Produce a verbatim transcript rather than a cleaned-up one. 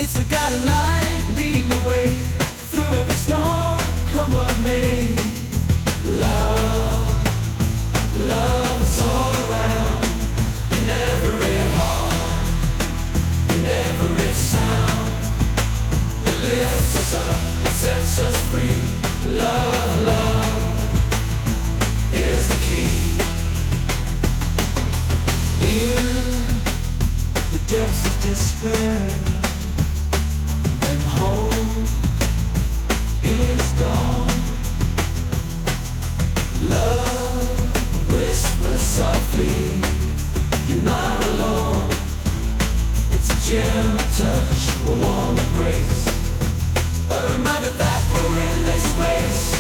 It's a guiding light leading the way through every storm, come what may. Love, love is all around, in every heart, in every sound. It lifts us up, it sets us free. Love, love is the key. In the depths of despair, when hope is gone, love whispers softly, you're not alone. It's a gentle touch, a warm embrace, a reminder that we're in this place.